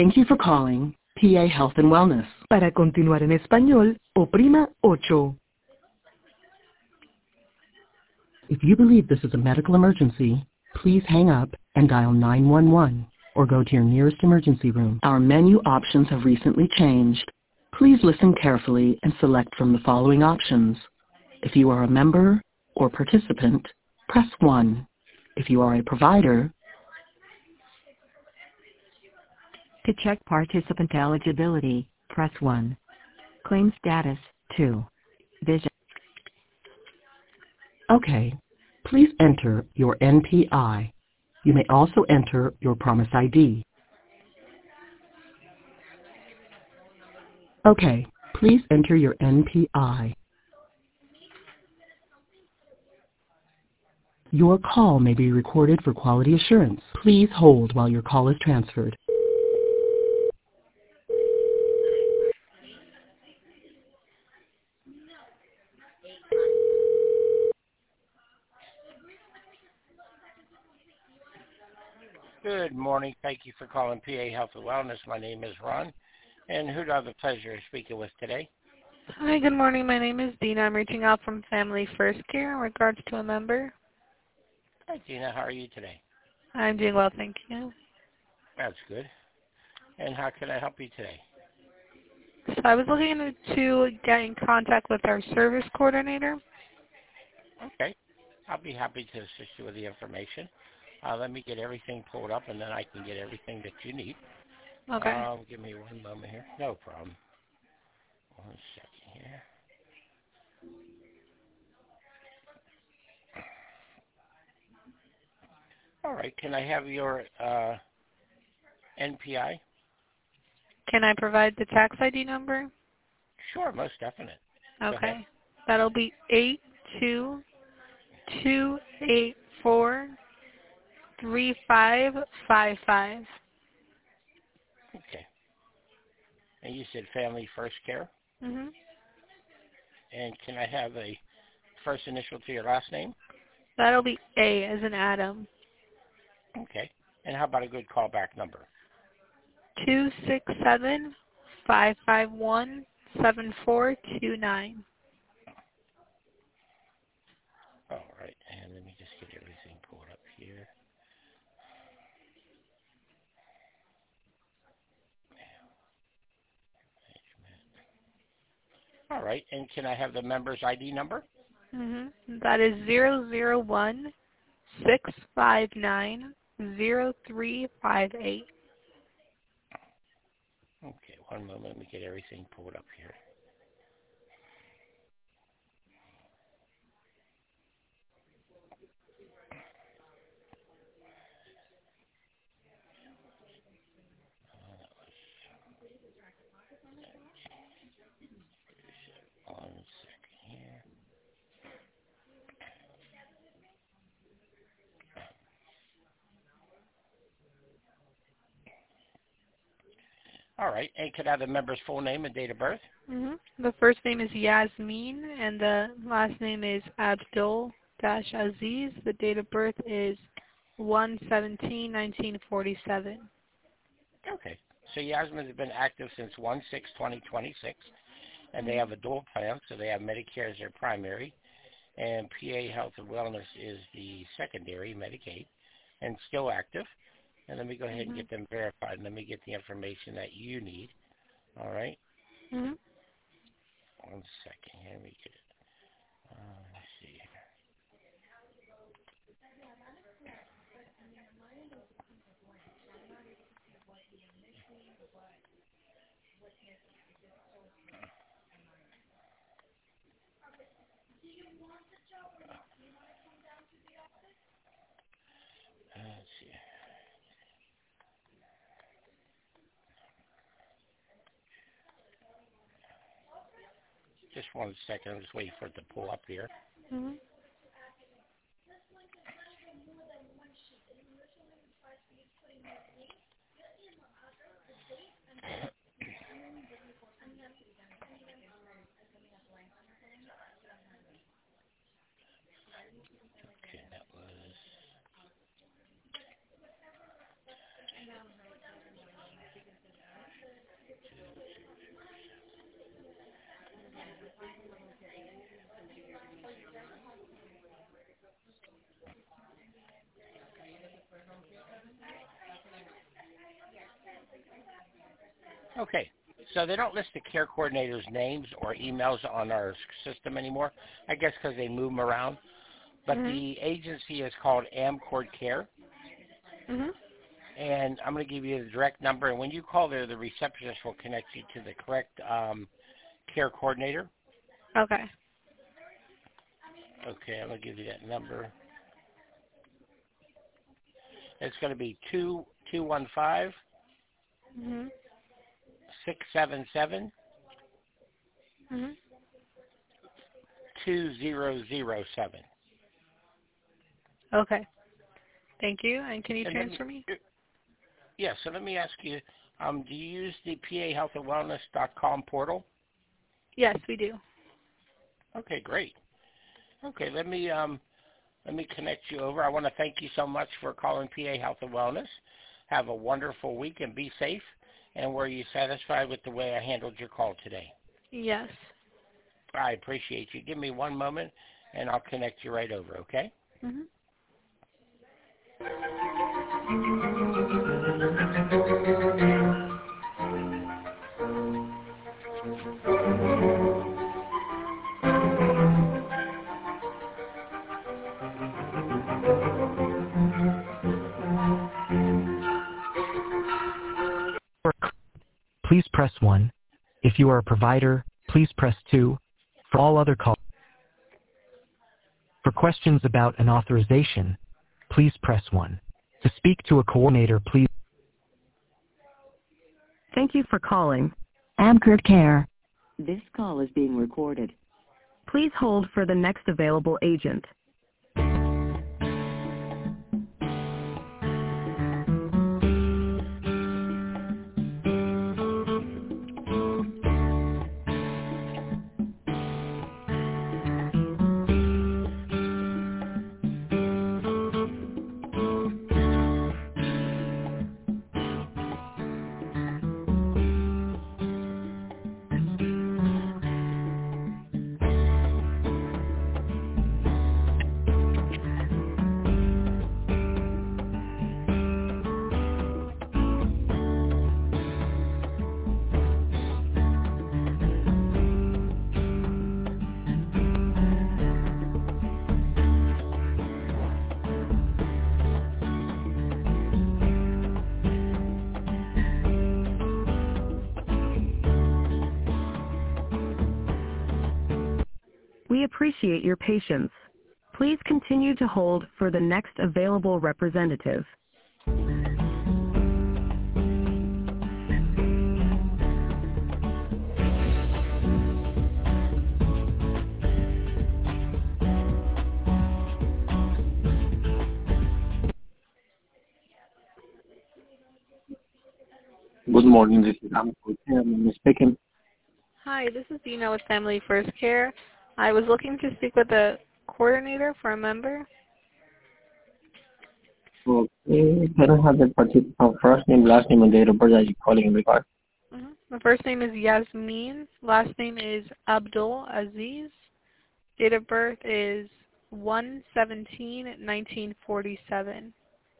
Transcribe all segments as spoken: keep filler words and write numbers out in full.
Thank you for calling P A Health and Wellness. Para continuar en español, oprima ocho. If you believe this is a medical emergency, please hang up and dial nine one one or go to your nearest emergency room. Our menu options have recently changed. Please listen carefully and select from the following options. If you are a member or participant, press one. If you are a provider, to check participant eligibility, press one. Claim status, two. Vision. Okay. Please enter your N P I. You may also enter your Promise I D. Okay. Please enter your N P I. Your call may be recorded for quality assurance. Please hold while your call is transferred. Good morning. Thank you for calling P A Health and Wellness. My name is Ron. And who do I have the pleasure of speaking with today? Hi, good morning. My name is Dina. I'm reaching out from Family First Care in regards to a member. Hi, Dina. How are you today? I'm doing well, thank you. That's good. And how can I help you today? So I was looking to get in contact with our service coordinator. Okay. I'll be happy to assist you with the information. Uh, let me get everything pulled up, and then I can get everything that you need. Okay. Um, give me one moment here. No problem. One second here. All right. Can I have your uh, N P I? Can I provide the tax I D number? Sure, most definite. Okay. That'll be eight two two eight four three five five five. Okay. And you said Family First Care? Mm-hmm. And can I have a first initial to your last name? That'll be A as in Adam. Okay. And how about a good callback number? two six seven five five one seven four two nine. All right. And let me just get everything pulled up here. All right. And can I have the member's I D number? Mm-hmm. That is zero zero one six five nine zero three five eight. Okay. One moment. Let me get everything pulled up here. One second here. All right. And can I have the member's full name and date of birth? Mm-hmm. The first name is Yasmin, and the last name is Abdul Dash Aziz. The date of birth is one seventeen nineteen forty-seven. Okay. So Yasmin has been active since one six twenty twenty-six, and they have a dual plan, so they have Medicare as their primary, and P A Health and Wellness is the secondary, Medicaid, and still active. And let me go ahead Mm-hmm. and get them verified, and let me get the information that you need. All right? Mm-hmm. One second here. Let me get it. Uh, let's see here. Uh, let's see. Just one second. I'm just waiting for it to pull up here. Mm-hmm. Okay, that was... Okay, so they don't list the care coordinators' names or emails on our system anymore, I guess because they move them around. But mm-hmm. the agency is called AmCord Care. Mm-hmm. And I'm going to give you the direct number, and when you call there, the receptionist will connect you to the correct um, care coordinator. Okay. Okay, I'm going to give you that number. It's going to be two two one five Mm-hmm. six seven seven Mm-hmm. two zero zero seven. Okay. Thank you. And can you And transfer me, me? Yeah, so let me ask you, um, do you use the P A health and wellness dot com portal? Yes, we do. Okay, great. Okay, let me um, let me connect you over. I want to thank you so much for calling P A Health and Wellness. Have a wonderful week and be safe. And were you satisfied with the way I handled your call today? Yes. I appreciate you. Give me one moment, and I'll connect you right over, okay? Mm-hmm. Please press one. If you are a provider, please press two. For all other calls, for questions about an authorization, please press one. To speak to a coordinator, please. Thank you for calling AmCord Care. This call is being recorded. Please hold for the next available agent. We appreciate your patience. Please continue to hold for the next available representative. Good morning, this is AmCord Care. I'm speaking. Hi, this is Dina with Family First Care. I was looking to speak with a coordinator for a member. Okay, can I have the participant first name, last name, and date of birth that you're calling in regard? Mm-hmm. The first name is Yasmin. Last name is Abdul Aziz. Date of birth is one seventeen nineteen forty-seven.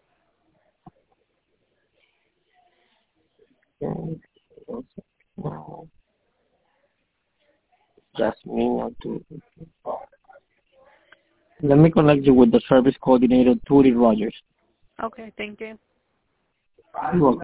Okay. Jasmine, I'll do it. Let me connect you with the service coordinator, Tootie Rogers. Okay, thank you. You're welcome.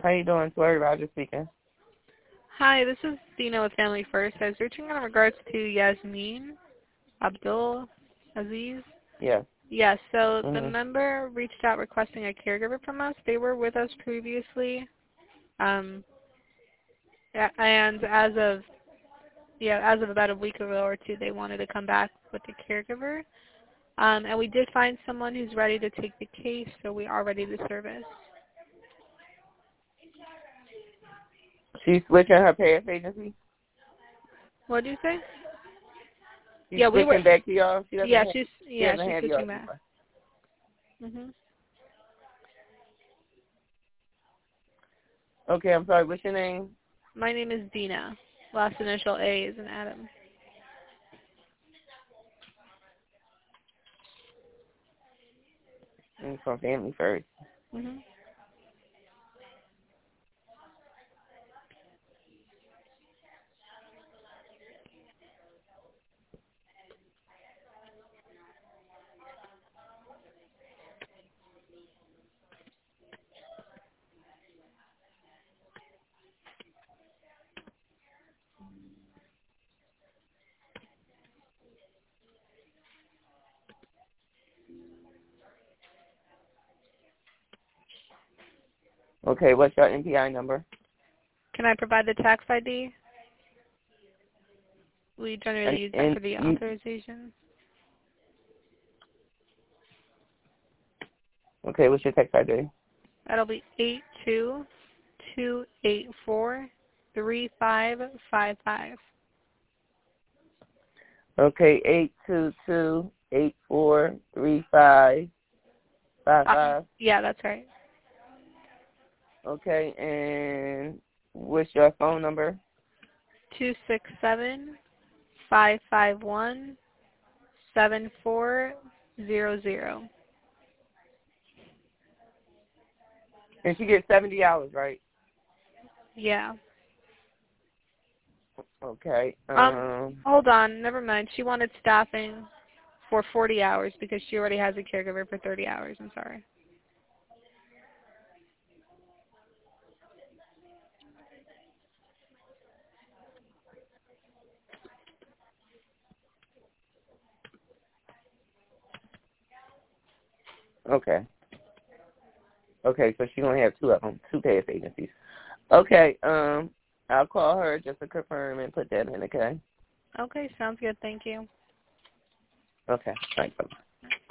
How you doing? Tori Rogers speaking. Hi, this is Dina with Family First. I was reaching out in regards to Yasmin Abdul Aziz. Yes. Yes, so mm-hmm. the member reached out requesting a caregiver from us. They were with us previously. Um, and as of yeah, as of about a week ago or two, they wanted to come back with a caregiver. Um, and we did find someone who's ready to take the case, so we are ready to service. She's switching her pay agency? What did you say? She's yeah, we switching were, back to y'all? She yeah, have, she's she yeah, she's switching y'all back. Mhm. Okay, I'm sorry. What's your name? My name is Dina. Last initial A is an Adam. I'm from Family First. Mhm. Okay, what's your N P I number? Can I provide the tax I D? We generally And, use and that for the you, authorization. Okay, what's your tax I D? That'll be eight two two eight four three five five five. Okay, eight two two eight four three five five five. Yeah, that's right. Okay, and what's your phone number? Two six seven five five one seven four zero zero. And she gets seventy hours, right? Yeah. Okay. Um, Um. Hold on. Never mind. She wanted staffing for forty hours because she already has a caregiver for thirty hours. I'm sorry. Okay. Okay, so she only have two of them, two pay agencies. Okay, um, I'll call her just to confirm and put that in, okay? Okay, sounds good. Thank you. Okay, thanks. Bye.